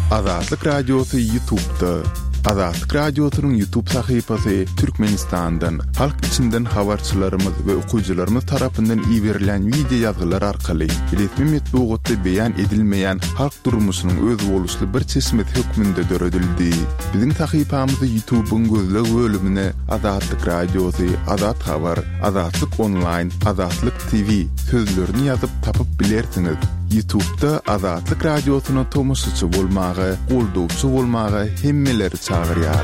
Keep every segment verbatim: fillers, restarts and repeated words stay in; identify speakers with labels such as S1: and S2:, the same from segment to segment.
S1: Azatlyk Radiosu YouTube'da. Azatlyk Radiosu'nun YouTube sayfasy Türkmenistan'dan, halk içinden habarçylarymyz we okuyjylarymyz tarapyndan ýiberilen video ýazgylar arkaly resmi metbuatda beýan edilmeýän halk durmuşynyň öz boluşly bir çeşmet hökmünde döredildi. Biziň sayfamyzy YouTube'un gözleg bölümine Azatlyk Radiosu, Azat Habar, Azatlyk Online, Azatlyk T V sözlerini ýazyp tapyp bilersiňiz. YouTube'da Azatlyk Radiosu'na tomusçy bolmagy, goldowçy bolmagy hemmeleri çağırýar.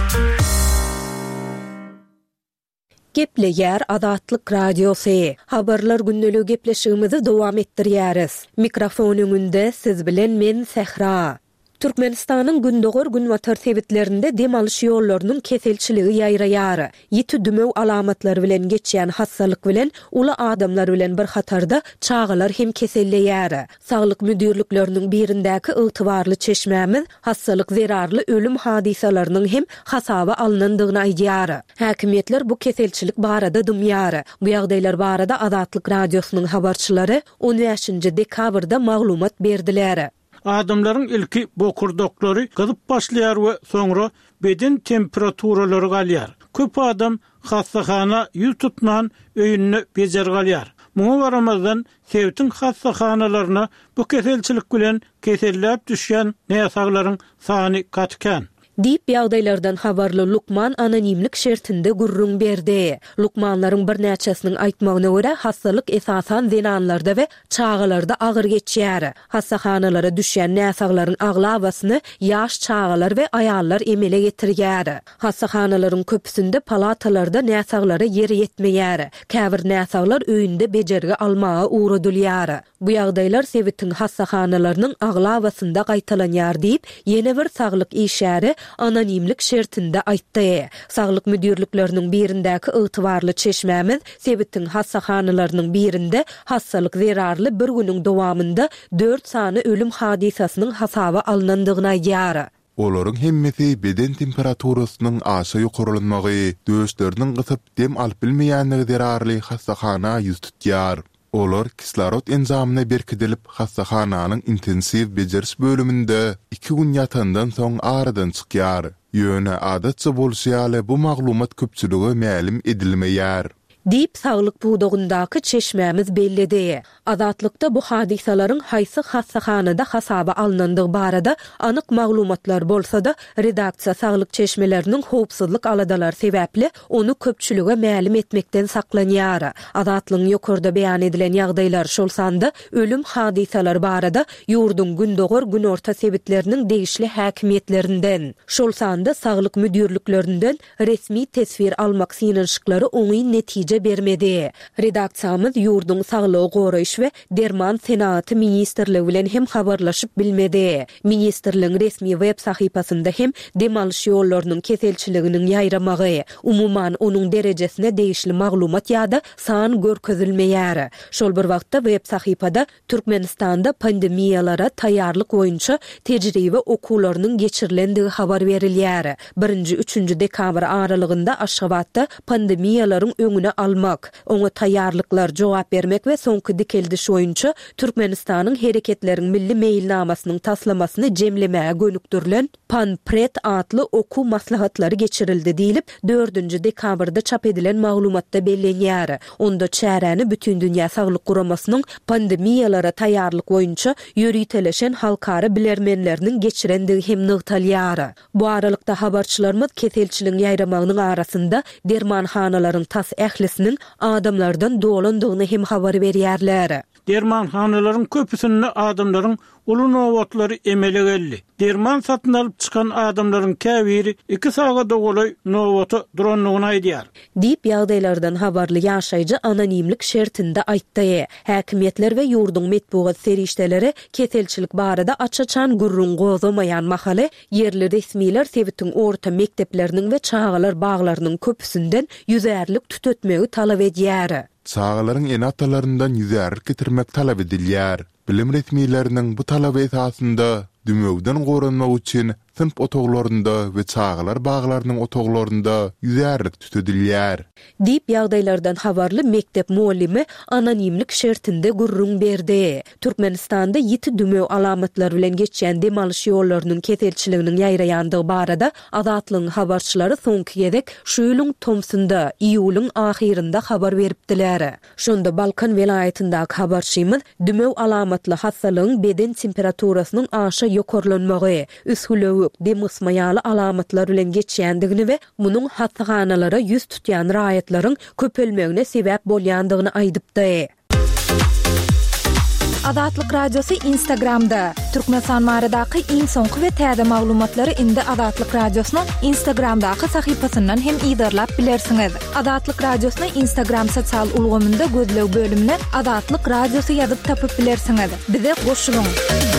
S2: Gepleýär Azatlyk Radiosu. Habarlar günneligi gepleşigimizi dowam etdirýäris. Mikrofon öňünde siz bilen men Sehra. Türkmenistanyň gündogor gün watar sebitlerinde dem alyş ýollarynyň keselçiligi ýaýraýar. Ýeti dümew alamatlary bilen geçýän hassalyk bilen uly adamlar bilen bir hatarda çağalar hem keselleýär. Saglyk müdürlükleriniň birindäki ygtybarly çeşmämiz hassalyk zerarly ölüm hadisalarynyň hem hasaba alynandygyny aýdýar. Häkimetler bu keselçilik barada dymýar. Bu ýagdaýlar barada Azatlyk Radiosunyň habarçylary on beşinji dekabrda maglumat berdiler.
S3: Adamların ilki bokurdokları gyzyp başlaýar we soňra beden temperaturalary galýar. Köp adam hassahana ýüz tutman öýünni bejer galýar. Muňa baramazdan Sewitin hassahanalarına bu keselçilik bilen keselläp düşýän näsaglaryň sany gatkan.
S2: Dip ýagdaýlardan habarly Lukman anonimlik şertinde gurrun berdi. Lukmanlaryň bir näçesiniň aýtmagyna görä hassalyk esasan zenanlarda we çağalarda agyr geçýär. Hassahanalara düşýän näsaglaryň aglawasyny ýaş çağalar we aýallar emele getirýär. Hassahanalaryň köpüsinde palatalarda näsaglara ýeri ýetmeýär. Käbir näsaglar öýünde bejerge almagy uğradylýar. Bu ýagdaýlar Sewitin hassahanalarının aglawasynda gaýtalanýar diýip ýene bir saglyk işäri anonimlik şertinde aýtdy. Saglyk müdürlükleriniň birindäki ygtybarly çeşmämiz Sewitin hassahanalarının birinde hassalyk zerarly bir günüň dowamında dört sany ölüm hadisasynyň hasaba alynandygyny aýdýar.
S1: Olaryň hemmesi beden temperaturasynyň aşağı ýokarlanmagy, döşleriniň gysyp dem alyp bilmeýänligi zerarly hassahana ýüz tutýar. Olar kislorod enzamyna berkidilip hassahananyň intensiv bejeriş bölüminde iki gün ýatandan soň aradan çykýar. Ýöne adatça bolşýaly bu maglumat köpçüligi mälim edilmeýär.
S2: Dip saglyk buğdagyndaky çeşmämiz bellidi. Azatlykda bu hadisalaryň haýsy hassahanada hasaba alynandygy barada anyk maglumatlar bolsa-da redaksiýa saglyk çeşmeleriniň howpsuzlyk aladalar sebäpli onu köpçülige mälim etmekden saklanýar. Azatlygyň ýokarda beýan edilen ýagdaýlar şol sanda ölüm hadisalary barada ýurdun gündogor gün orta sebitleriniň degişli häkimetlerinden, şol sanda saglyk müdürlüklerinden resmi tesvir almak synanşyklary oňy netije bermedi. Redaksiýamyz ýurdun saglygy goraýyş we derman senaty ministrligi bilen hem habarlaşyp bilmedi. Ministrligiň resmi web sahypasynda hem dem alyş ýollarynyň keselçiliginiň ýaýramagy, umuman onuň derejesine degişli maglumat ýa-da san görkezilmeýär. Şol bir wagtda web sahypada Türkmenistanda pandemiýalara taýýarlyk boýunça tejribe okularynyň geçirilendigi habar berilýär. birinji üçünji dekabr aralygynda Aşgabatda pandemiýalaryň öňüne almak, oňa taýýarlyklar jogap bermek we soňky dikeldiş boýunça Türkmenistanyň hereketleriň milli meýilnamasynyň taslamasyny jemlemäge gönükdirilen Panpret adly oku maslahatlary geçirildi diýilip dördünji dekabrda çap edilen maglumatda bellenýär. Onda çäräni bütün dünýä saglyk guramasynyň pandemiýalara taýýarlyk boýunça ýöriteleşen halkara bilermenleriniň geçirendigi hem nygtalýar. Bu aralykda habarçylarymyz keselçiligiň ýaýramagynyň arasynda dermanhanalaryň tas ählisiniň adamlardan dolandygyny hem habar berýärler.
S3: Dermanhanalaryň köpüsinde adamlaryň uly nowatlary emele geldi. Derman satyn alyp çykan adamlaryň käbiri iki saga dogolay nowaty duranlygyny aýdýar.
S2: Dip ýagdaýlardan habarly ýaşaýjy anonimlik şertinde aýtdy. Häkimetler we ýurdun metbuat serişdeleri keselçilik barada açaçan gurrun gozamayan mahaly yerli resmiler Sewitin orta mektepleriniň we çağalar baglarynyň köpüsünden ýüzärlik tütetmegi talap edýär.
S1: Çağalaryň enatalaryndan ýüzärlik getirmek talap edilýär. Bilim resmileriniň bu talaby esasynda dümewden goranmak üçin sınıf otoglarında ve çağlar bağlarının otoglarında yüzerlik tütedilýär.
S2: Dip ýagdaýlardan habarly mektep muallimi anonimlik şertinde gurrun berdi. Türkmenistanda ýiti dümöw alamatlary bilen geçýän demalyş ýollarynyň ketelçiliginiň ýaýraýandygy barada Azatlygyň habarçylary soňky gezek şu ýylyň Tomsunda iýulyň ahirinde habar beripdiler. Şonda Balkan welaýatyndaky habarçymyz dümöw alamatly hastalygyň beden temperaturasynyň aşa ýokarlanmagy, üsgülewik, demismaýaly alamatlar bilen geçýändigini we munyň hastahanalara ýüz tutýan raýatlaryň köpelmegine sebäp bolýandygyny aýdypdy. Azatlyk radiosu Instagramda. Türkmenistan maradaky iň soňky we täze maglumatlary indi Azatlyk radiosynyň Instagramdaky sahypasyndan hem ýydarlap bilersiňiz. Azatlyk radiosyny Instagram sosial ulgamynda gözlew bölümine Azatlyk radiosu ýazyp tapyp bilersiňiz. Bize goşulyň.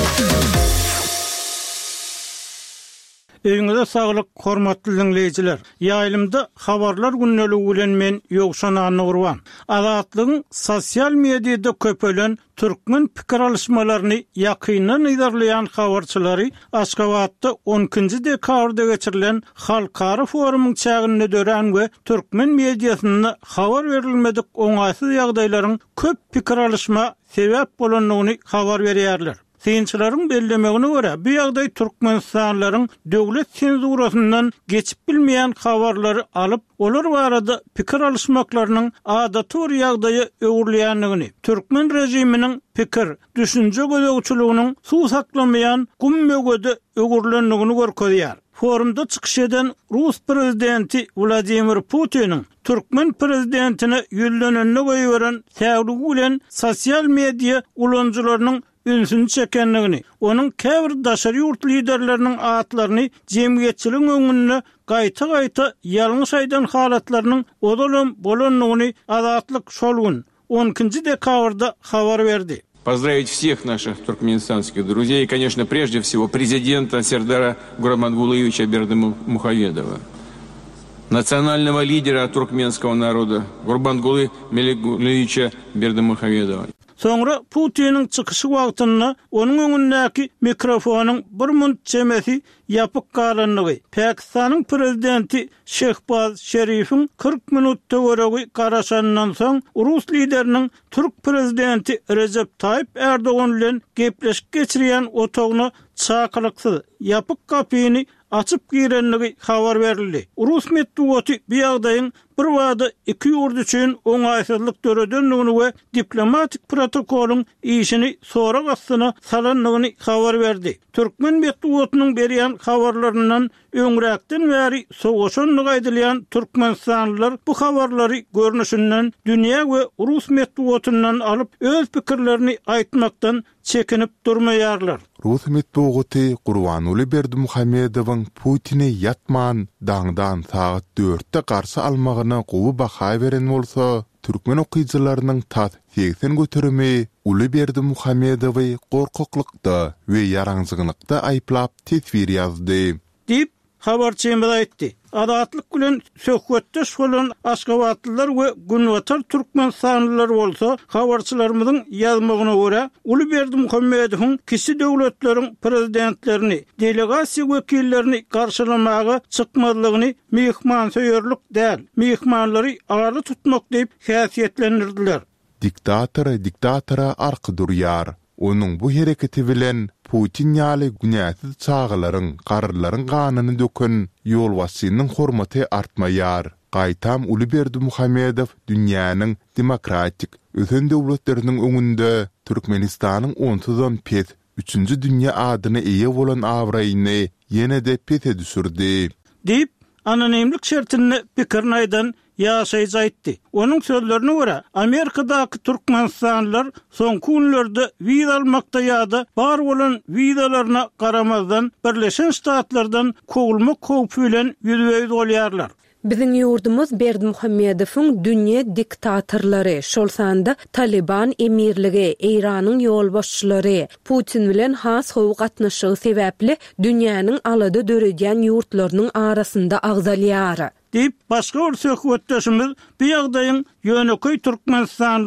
S3: Öňüňizde saglyk, hormatly dinleýijiler. Ýaýlymda habarlar günneligi bilen men ýogşanyny urban. Azatlygyň sosial mediýada köpelen türkmen pikir alışmalaryny ýakynan ýydarlayan habarçylary Aşgabatda on ikinji dekabrda geçirilen halkara forumyň çägine dören we türkmen mediýasyna habar berilmedik oňaýsyz ýagdaýlaryň köp pikir alışma sebäp bolanyny habar berýärler. Synçylaryň bellemegine görä, bu ýagdaý türkmenistanylaryň döwlet senzurasyndan geçip bilmeýän habarlary alyp, olar barada pikir alışmaklarynyň adaty bir ýagdaýy öwürleýändigini, türkmen rejiminiň pikir, düşünje gözegçiliginiň suw saklamaýan gummögede öwürlendigini görkezýär. Forumda çykyş eden Rus prezidenti Vladimir Putin'in Türkmen prezidentine ýüllenenine goýuran täwligi bilen sosial media ulanjylarynyň ünsünü çekenligini, onun käbir daşary ýurt liderleriniň atlaryny jemgyýetçiligiň öňünde gaýta-gaýta ýalňyş aýdan halatlarynyň odalam bolanlygyny Azatlyk şol gün on ikinji dekabrda habar berdi.
S4: Поздравить всех наших туркменистанских друзей и, конечно, прежде всего президента Сердара Гурамангулыевича Бердымухамедова, национального лидера туркменского народа Гурбангулы Меликулевича Бердымухамедова.
S3: Sonra Putin'in çıkışı wagtynda onun öňündäki mikrofonyň bir münt çemesi ýapyk galanlygy, Pakistanyň prezidenti Şehbaz Şerifiň kırk minutda göregi garaşandan soň Rus lideriniň Türk prezidenti Recep Tayyip Erdoğan bilen gepleşip geçirýän otagyny çakylyksyz ýapyk kapyny açıp girenligi habar berildi. Rus medeniýeti bu ýagdaýyň bir wada iki ýurt üçin oňaýsyzlyk döredenligini we diplomatik protokoluň işini sonra gastyna salanlygyny habar berdi. Türkmen medeniýetiniň berýän habarlaryndan öňräkden bäri soňuşanlyk aýdylýan türkmenistanlylar bu habarlary görnüşinden dünýä we Rus medeniýetinden alyp öz pikirlerini aýtmakdan çekinip durmaýarlar.
S1: Rus medeniýeti Gurbanuly Berdimuhamedowyň Putin'e ýatman daňdan saat dörtde garşy almagyna gowy baha beren bolsa, türkmen okyjylarynyň tat seksen göterimi Uly Berdimuhamedowy gorkaklykda we ýaraňsızlykda aýplap tesvir ýazdy.
S3: Dip habarçymyz aýtdy. Azatlyk bilen söhbetdeş bolan Aşgabatlylar we Günwatar türkmenistanlylar bolsa, habarçylarymyzyň ýazmagyna görä, Uly Berdimuhamedowyň kişi döwletleriň prezidentlerini, delegasiýa wekillerini garşylamagy çykmadygyny mehmansoýerlik däl, mehmanlary aly tutmak diýip häsiýetlendirdiler.
S1: Diktator diktatora arky durýar. Onun bu hereketi bilen Putin ýaly günäsiz çağlaryň, garrylaryň ganyny dökün ýolbaşçynyň hormaty artmaýar. Gaýtam Uly Berdimuhamedow dünýäniň demokratik ösen döwletleriniň öňünde Türkmenistanyň onsuzdan pet üçünji dünýä adyny eýe bolan awraýyny ýene-de pete düşürdi.
S3: Dip anonimlik şertini pikirini aýdan ýaşaýjy aýtdy. Onuň sözlerine görä, Amerikadaky türkmenistanlylar soňky günlerde wiza almakda ýa-da bar bolan wizalaryna garamazdan Birleşen Ştatlardan kowulmak howpy bilen ýüzbeýiz bolýarlar.
S2: Biziň ýurdumyz Berdimuhamedowyň dünýä diktatorlary, şol sanda Taliban emirligi, Iranyň ýolbaşçylary, Putin bilen has howy gatnaşygy sebäpli dünýäniň alada döredýän ýurtlarynyň arasynda agzalýar.
S3: Dip başga bir söhbetdeşimiz bu ýagdaýyň ýöneköy türkmenistanlylara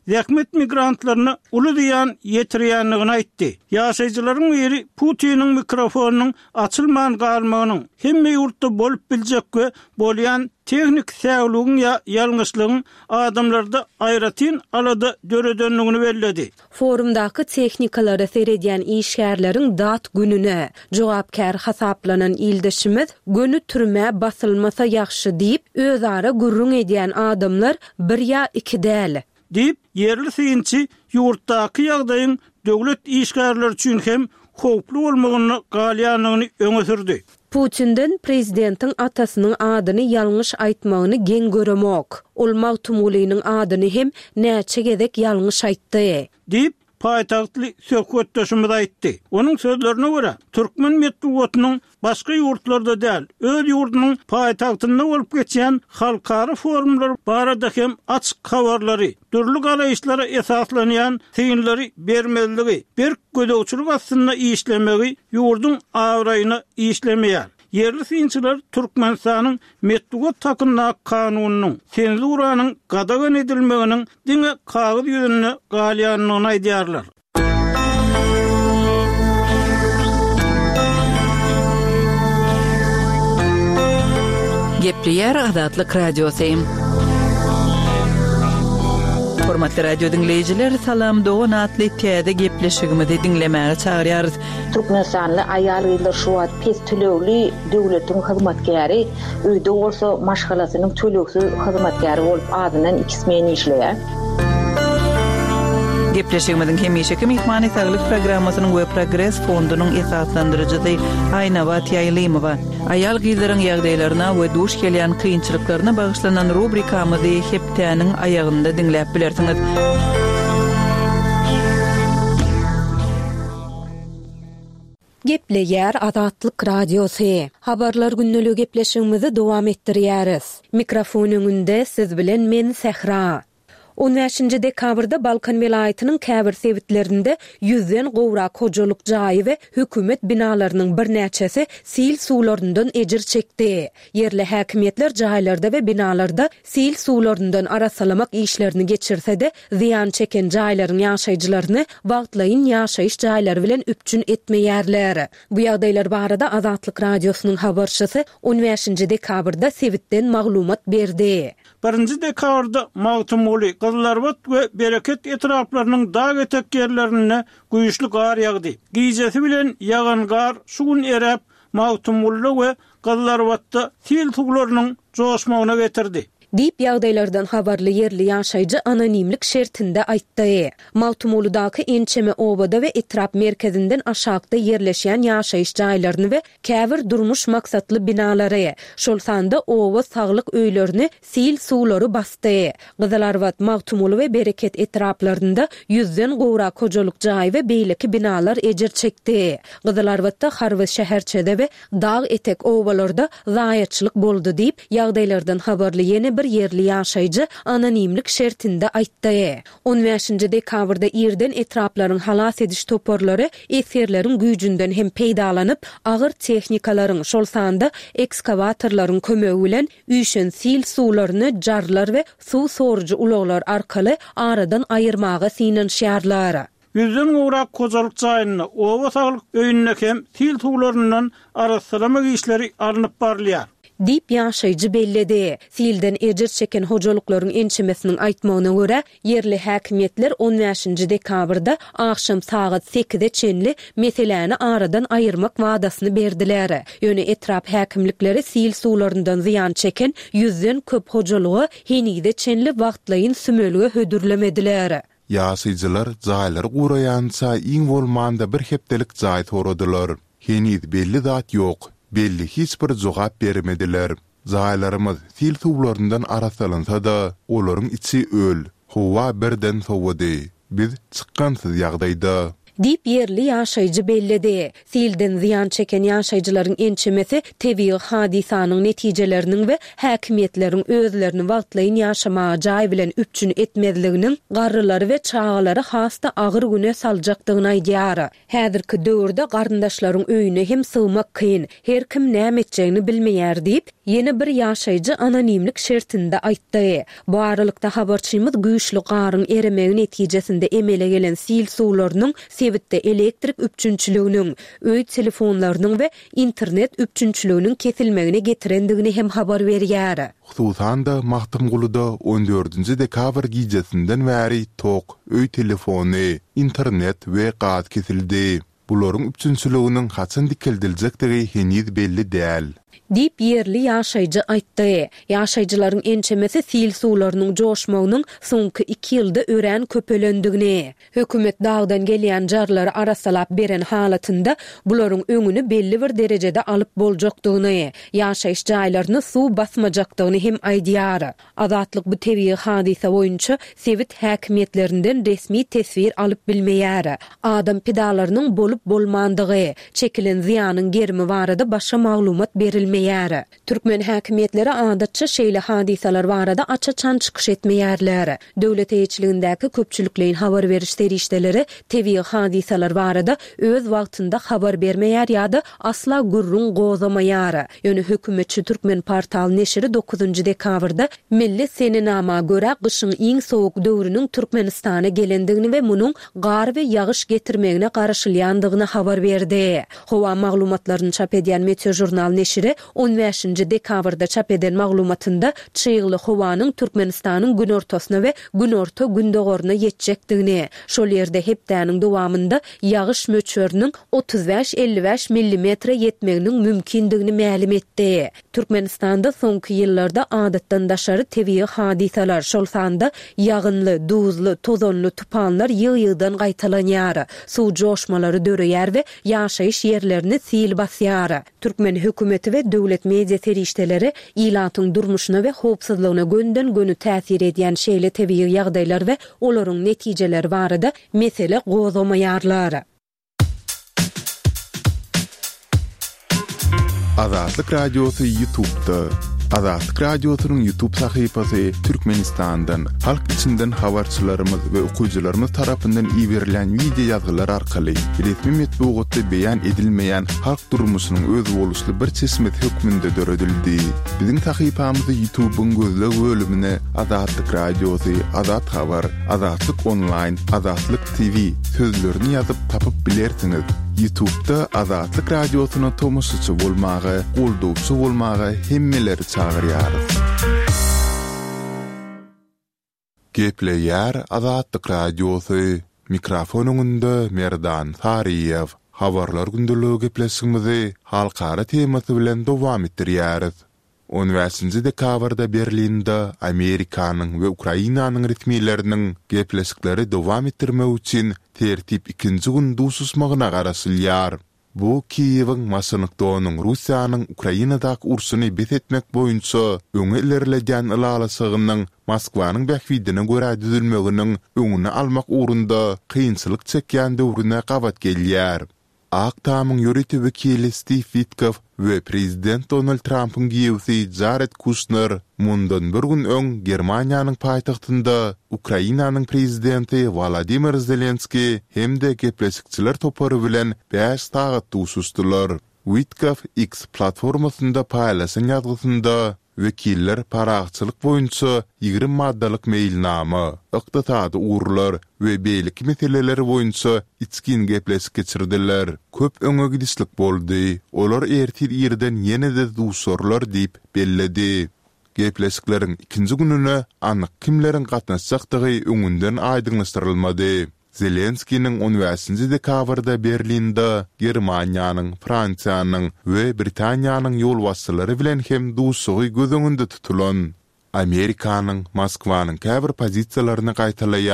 S3: zähmet migrantlaryny uly diýen ýetirýänligini aýtdy. Ýaşaýjylaryň biri Putiniň mikrofonunyň açylman galmagynyň hemme ýurtda bolup biljek we bolýan teknik säwlügiň ýa ýalňyşlygyň adamlarda aýratyn alada döredenligini belledi.
S2: Forumdaky teknikalary seredýän işgärleriň dat gününe jogapkär hasaplanan ildeşimiz gönü türme basylmasa ýaxşy diýip özara gurrun edýän adamlar bir ýa iki däl
S3: diýip yerli synçy ýurtdaky ýagdaýyň döwlet işgärleri üçin hem howplu bolmagyny galýanlygyny öňe sürdi.
S2: Putin'den prezidentin atasynyň adyny ýalňyş aýtmagyny geň göremok. Ol Mawtumulynyň adyny hem näçe gezek ýalňyş aýtdy
S3: diýip paýtagtly söhbetdeşimiz aýtdy. Onuň sözlerine görä, türkmen medeniýetiniň başga ýurtlarda däl, öz ýurdunyň paýtagtynda bolup geçen halkara forumlar barada hem açyk habarlary, türlü galaýyşlara esaslanýan teýinleri bermezligi, bir gödöwçülük aslynda işlemegi ýurdun awraýyna işlemeýär. Yerli synçylar Türkmenistanyň medeniýet takynna kanunynyň, senzuranyň gadagan edilmeginiň diňe kagyz ýüzüne galýanlygyny aýdýarlar.
S5: Gepleýär Azatlyk radiosu. Hormatly radio dinleyijiler, salam dogan atly täze gepleşigimizi dinlemäge çagyrýarys.
S6: Türkmenistanly aýalgylar şu wagt pes tölegli döwletiň hyzmatkäri, öýde bolsa maşgalasynyň töleksiz hyzmatkäri bolup adyndan ikismeni işleýär.
S5: Gepleşigimizin hemişeki mihmany saglyk programmasynyň we progress fondunyň esaslandyrjysy Aýnabat Ýaýlymowa aýal gyzlaryň ýagdaýlaryna we duş gelýän kynçylyklaryna bagyşlanan rubrikamyzy hepdäniň aýagynda dinläp bilersiňiz.
S2: Gepleýär Azatlyk radiosu. Habarlar günneligi gepleşigimizi dowam etdirýäris. Mikrofonyň önünde siz bilen men Sehra. on beşinji dekabrda Balkan welaýatynyň käbir sebitlerinde yüzden gowrak hojalyk jaýy we hökümet binalarynyň bir näçesi sil suwlaryndan ejir çekdi. Yerli häkimetler jaýlarda we binalarda sil suwlaryndan arasalamak işlerini geçirse-de ziýan çeken jaýlaryň ýaşaýjylaryny wagtlaýyn ýaşaýyş jaýlary bilen üpçün etmeýärler. Bu ýagdaýlar barada Azatlyk radiosynyň habarçysy on beşinji dekabrda sebitden maglumat berdi.
S3: birinji dekabrda Mawtumuly, Gyllarbat we Bereket etraplarynyň dag etek ýerlerine güýçli gar ýagdy. Giýjesi bilen ýagan gar suwun erep Mawtumuly we Gyllarbatda sil suwlarynyň joşmagyna getirdi.
S2: Dip ýagdaýlardan habarly yerli ýaşaýjy anonimlik şertinde aýtdy. Mawtumuludaky ençeme obada we etrap merkezinden aşagda yerleşýän ýaşaýyş jaýlaryny we käbir durmuş maksatly binalary, şol sanda oba saglyk öýlerini sil suwlary basdy. Gyzlarbat, Mawtumuly we Bereket etraplarynda yüzden gowrak hojalyk jaý we beýleki binalar ejir çekdi. Gyzlarbatda Harwy şäherçede we dag etek obalarda zaýatçylyk boldy diýip ýagdaýlardan habarly ýene bir yerli ýaşaýjy anonimlik şertinde aýtdy. on beşinji dekabrda ýerden etraplaryň halas ediş toporlary eserleriň güýjünden hem peýdalanyp agyr tehnikalaryň, şol sanda ekskavatorlaryň kömegi bilen üýşen sil suwlaryny jarlar we suw sorjy ulaglar arkaly aradan aýyrmaga synanýarlar.
S3: Yüzden gowrak hojalyk jaýyny oba saglyk öýüne hem sil suwlaryndan arasalamak işleri alınıp barlýar.
S2: Dip ýaşaýjy belledi. Silden ejir çeken hojalyklaryň ençemesiniň aýtmagyna görä, yerli häkimetler on beşinji dekabrda akşam saat sekizde çenli meseleni aradan aýyrmak wadasyny berdiler. Ýöne etrap häkimlikleri sil suwlaryndan ziýan çeken yüzden köp hojalygy henide çenli wagtlaýyn sümölüge hödürlemediler.
S1: Ýaşaýjylar jaýlary guraýança iň bolmanda bir hepdelik jaý soradylar. Henide belli zat ýok. Belli hiç bir jogap bermediler. Jaýlarymyz sil suwlaryndan arasalynsa da olaryň içi öl. Howa birden sowady. Biz çykkansyz ýagdaýda.
S2: Dip yerli yaşayıcı belledi. Silden ziyan çeken yaşayıcıların ençemesi tebii hadisanyň netijeleriniň we häkimetleriň özlerini wagtlaýyn yaşamağa jaý bilen üpçün etmezliginiň garrylary we çağalary hasta agyr güne saljakdygyny aýdýar. Häzirki döwürde garyndaşlaryň öýüne hem sığmak kyn, her kim näme etjegini bilmeýär diýip yeni bir yaşayıcı anonimlik şertinde aýtdy. Bu aralykda habarçymyz güýçli garyn eremegi netijesinde emele gelen sil suwlarynyň sebitde elektrik üpçünçiliginiň, öý telefonlarynyň we internet üpçünçiliginiň kesilmegine getirendigini hem habar berýär.
S1: Hususan da Mahtymguluda on dördünji dekabr gijesinden bäri tok, öý telefony, internet we gaz kesildi. Bularyň üpçünçiliginiň haçan dikildiljekdigi heniz belli däl.
S2: Dip yerli yaşayıcı aýtdy. Yaşayıcılaryň ençemesi sil suwlarynyň joşmagynyň soňky iki ýylda ören köpelendigini, hökümet dagdan gelýän jarlary arasalap beren halatynda bularyň öňüni belli bir derejede alyp boljakdygyny, yaşaýyş jaýlaryny suw basmajakdygyny hem aýdýar. Azatlyk bu tebii hadisa boýunça sewit häkimetlerinden resmi tesbir alyp bilmeýär. Adam pedalarynyň bolup bolmandygy, çekilen ziýanyň germi barada başga maglumat berilmeýär. Türkmen häkimetleri adatça şeýle hadisalar barada açaçan çykyş etmeýärler. Döwlet eýçiligindäki köpçüliklerin habar beriş serişdeleri tebii hadisalar barada öz wagtynda habar bermeýär ýa-da asla gurrun gozamaýar. Ýöne hökümetçi Türkmen portal neşri dokuzunji dekabrda Milli Senenama göre gyşyň iň sowuk döwrüniň Türkmenistana gelendigini we munyň gar we ýagyş getirmegine garaşylýandygyny habar berdi. Howa maglumatlaryny çap edýän Meteo jurnal neşri on beşinji dekabrda çap eden maglumatynda çyýgly howanyň Türkmenistanyň gün ortasyna we gün orta gündogoruna ýetjekdigini, şol ýerde hepdäniň dowamında ýagyş möçöriniň otuz beş elli beş millimetre ýetmeginiň mümkindigini ma'lum etdi. Türkmenistanda soňky ýyllarda adatdan daşary tebii hadisalar, şol sanda ýagynly, duzly, tozonly tupanlar ýygy-ýygydan gaýtalanýar, suw joşmalary döreýär we ýaşaýyş ýerlerini sil basýar. Türkmen hökümeti we döwlet media serişdeleri ilatyň durmuşyna we howpsuzlygyna gönden gönü täsir edýän şeýle tebii ýagdaýlar we olaryň netijeleri barada mesele gozamaýarlar.
S1: Azatlyk Radiosu YouTube'da. Azatlyk Radiosu'nun YouTube sahypasy Türkmenistandan, halk içinden habarçylarymyz we okuyjylarymyz tarapyndan iýerilen video ýazgylar arkaly resmi metbuatda beýan edilmeýän halk durmuşynyň öz boluşly bir çeşmet hökmünde döredildi. Biziň sahypamyzy YouTube'un gözleg bölümine Azatlyk Radiosu, Azat Habar, Azatlyk Online, Azatlyk T V sözlerini ýazyp tapyp bilersiňiz. YouTube'da Azatlyk Radiosu'na tomoşçy bolmagy, goldowçy bolmagy hemmeleri çağırýarys. Gepleýär Azatlyk Radiosu. Mikrofonunda Merdan Sariýew. Habarlar gündüligi gepleşigimizi halkara temasy bilen dowam etdirýäris. on beşinji dekabrda Berlinde Amerikanyň we Ukrainanyň resmiýetleriniň gepleşikleri dowam etdirmek üçin tertip ikinji gün dususmagyna garaşylýar. Bu Kiýewiň Maşynyk-Downyň Russiýanyň Ukrainadaky urşuny betetmek boýunça öňe ilerledýän ýalysygynyň Moskwanyň bähwidine görä düzülmeginiň öňüne almak ugrunda kynçylyk çekýän döwrüne gabat gelýär. Aktamyň ýönetim wekili Steve Witkow we prezident Donald Trump'ın giýewsi Jared Kushner mundan bir gün öň Germaniýanyň paýtagtynda Ukrainanyň prezidenti Volodymyr Zelenski hemde gepleşikçiler topary bilen beş sagat duşuşdylar. Witkow X platformasynda paýlaşan ýazgysynda wekiller paragçylyk boýunça ýigrim maddalyk meýilnama, ykdysady urlar we beýlik meseleleri boýunça içkin gepleşik geçirdiler. Köp öňe gidişlik boldy. Olar ertir ýerden ýene-de duşarlar diýip belledi. Gepleşikleriň ikinji gününe anyk kimleriň gatnaşjakdygy öňünden aýdynlaşdyrylmady. Zelenski'nin on beşinji dekabrda Berlinde Germaniýanyň, Fransiýanyň we Britaniýanyň ýol wassylary bilen hem duşugy gözüňünde tutulan. Amerikanyň Moskwanyň käbir pozisiýalaryny gaýtalaýan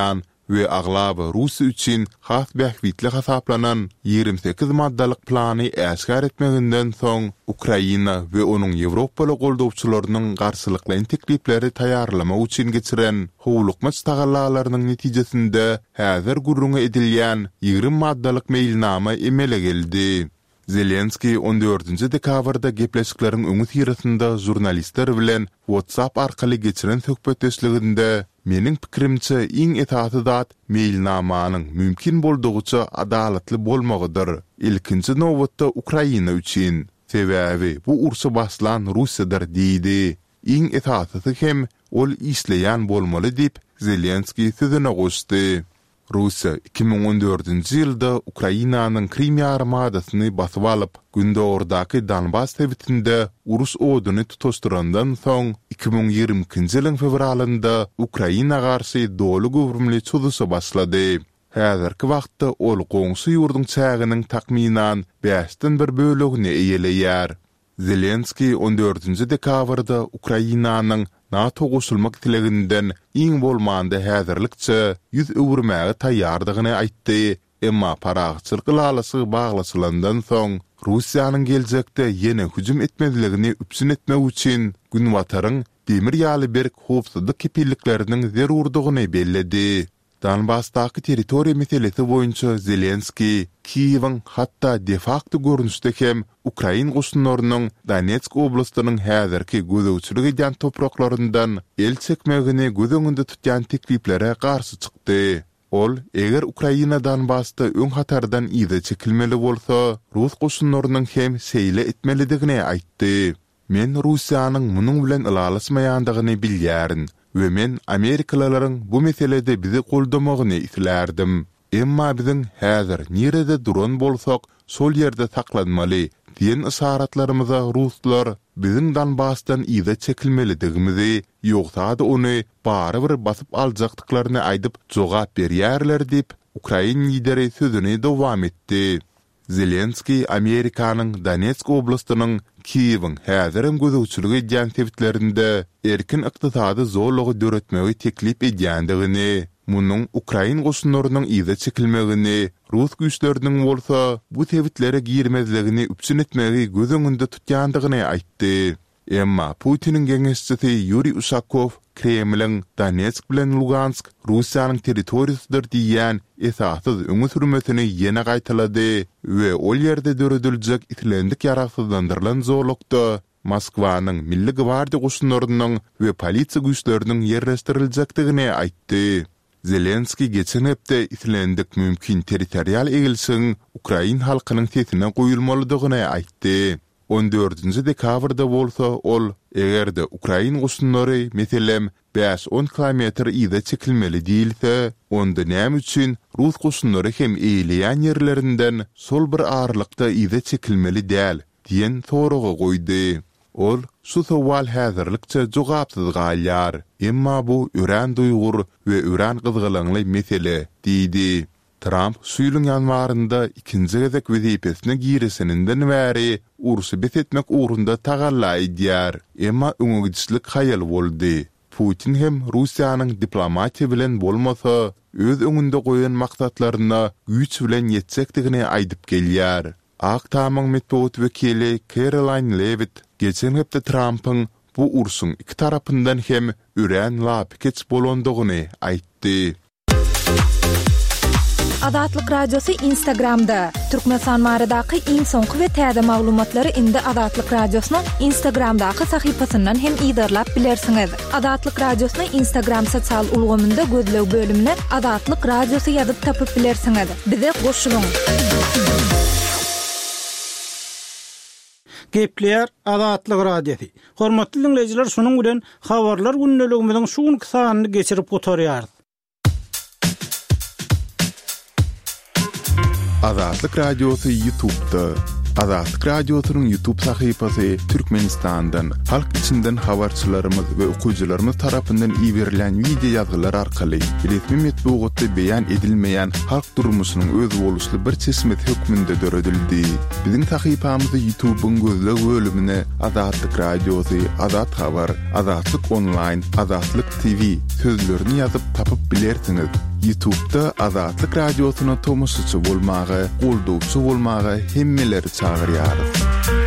S1: we aglaba Rusya üçin has bähwitli hasaplanan ýigirmi sekiz maddalyk plany äşgär etmeginden soň Ukraina we onuň Ýewropaly goldawçylarynyň garşylyklaryň teklipleri taýýarlamak üçin geçiren howlukmaç tagallalarynyň netijesinde häzir gurrunga edilýän ýigirmi maddalyk meýilnama emele geldi. Zelenski on dördünji dekabrda gepleşiklerin öňü tirasynda jurnalistler bilen WhatsApp arkaly geçiren söhbetleşiginde meniň pikirimçe iň etaty zat meýilnamanyň mümkin boldugyça adalatly bolmagydyr. Ilkinji nowatda Ukraina üçin. Sebäbi bu ursy baslan Russiýadyr diýdi. Iň etaty hem ol isleýän bolmaly diýip Zelenski sözüne goşdy. Russiya iki bin on dördünji ýylda Ukrainanyň Krim ýarymadasyny basyp alyp, Gündordaky Donbas tebitinde urus oduny tutuşdurandan soň iki bin ýygrimi ikinji ýylyň fevralynda Ukraina garşy dolu gowrumly çudusy başlady. Häzirki wagtda ol goňsy ýurduň çäginiň takminan beşden bir bölegini eýeleýär. Zelenski on dördünji dekabrda Ukrainanyň NATO goşulmak tileginden iň bolmanda häzirlikçe ýüz öwürmäge taýýardygyny aýtdy. Emma paragçylyk lalasy baglasylandan soň Russiýanyň geljekde ýene hüjüm etmediligini üpsün etmek üçin Günwataryň demir ýaly berk howpsuzlyk kepillikleriniň zerurdygyny belledi. Donbassdaky territoriýa meselesi boýunça Zelenski, Kiýewiň hatda de facto görnüşde hem Ukraina goşunlarynyň Donetsk oblastynyň häzirki gözegçilik edýän topraklaryndan el çekmegini göz öňünde tutýan tekliplere garşy çykdy. Ol, eger Ukraina Donbassda öň hatardan ýyda çekilmeli bolsa, Rus goşunlarynyň hem seýle etmelidigini aýtdy. Men Russiýanyň munyň bilen ylalaşmaýandygyny bilýärin. Ve men Amerikalıların bu meselede bizi goldamagyny islerdim. Emma biziň häzir nerede duran bolsak, sol ýerde saklanmaly diýen isaratlarymyza Ruslar biziň Donbassdan ýyda çekilmelidigimizi, ýogsa da ony bary bir basyp aljakdyklaryny aýdyp jogap berýärler diýip Ukraina lideri sözüni dowam etdi. Zelenski Amerikanyň Donetsk oblastynyň Kiýewiň häzirem gözegçiligi edýän tebitlerinde erkin ykdysady zorlugy döretmegi teklip edýändigini, munyň Ukraina goşunlarynyň ýyda çekilmegini, Rus güýçleriniň bolsa bu tebitlere girmezligini üpsün etmegi göz öňünde tutýandygyny aýtdy. Emma Putiniň geňeşçisi Yuri Ushakov Kremliň Donetsk bilen Lugansk Russiýanyň territoriýasydyr diýen esasyz öňe sürmesini ýene gaýtalady we ol ýerde dörediljek itlendik ýaraksızlandyrylan zorlukda Moskwanyň Milli Gwardiýa goşunlarynyň we polisiýa güýçleriniň ýerleşdiriljekdigini aýtdy. Zelenski geçen hepde itlendik mümkin territorial egilsiň Ukraina halkynyň sesine goýulmalydygyny aýtdy. on dördünji dekabrda bolsa ol egerde Ukraina goşunlary meselem beş on kilometr ýyda çekilmeli diýilse, onda näme üçin Rus goşunlary hem eýleýän ýerlerinden sol bir arlykda ýyda çekilmeli däl diýen soragy goýdy. Ol şu sowal häzirlikçe jogapsyz galýar. Emma bu ören duýgur we ören gyzgylaňly mesele diýdi. Trump suýluň ýanwarynda ikinji gezek wezipesine giresininden bäri urusy betetmek uğrunda tagalla edýär. Emma öňüňçilik haýal boldy. Putin hem Russiýanyň diplomatiýa bilen bolmasa, öz öňünde goýan maksatlaryna güýç bilen ýetsekdigini aýdyp gelýär. Ak tamam metbut vekili Caroline Levitt geçen hepde Trump'ın bu ursun iki tarapından hem üren lap keç bolondygyny aýtdy.
S2: Adatlyk radiosu Instagramda. Türkmenistan maradaky iň soňky we täze maglumatlary indi Adatlyk radiosynyň Instagramdaky sahypasyndan hem ýydarlap bilersiňiz. Adatlyk radiosyny Instagram sosial ulgamynda gözlew bölümine Adatlyk radiosu ýazyp tapyp bilersiňiz. Bize goşulyň.
S3: Gepler Adatlyk radiosu. Hormatly dinleyijiler, şonuň bilen habarlar günneligimiziň şuň kysanyny geçirip gotarýar.
S1: Adatlyk radiosu YouTube'da. Adatlyk radiosynyň YouTube sahypasy Türkmenistandan, halk içinden habarçylarymyz we okuwçylarymyz tarapyndan iýerilen video ýazgylar arkaly resmi metbuatda beýan edilmeýän halk durmuşynyň öz boluşly bir çeşmet hökmünde döredildi. Biziň sahypamyzy YouTube'un gözleg bölümine Adatlyk radiosu, Adat habar, Adatlyk online, Adatlyk T V sözlerini ýazyp tapyp bilersiňiz. YouTube'da Azatlyk Radiosyna tomusçy bolmagy, golduwçy bolmagy hemmeleri çagyrýar.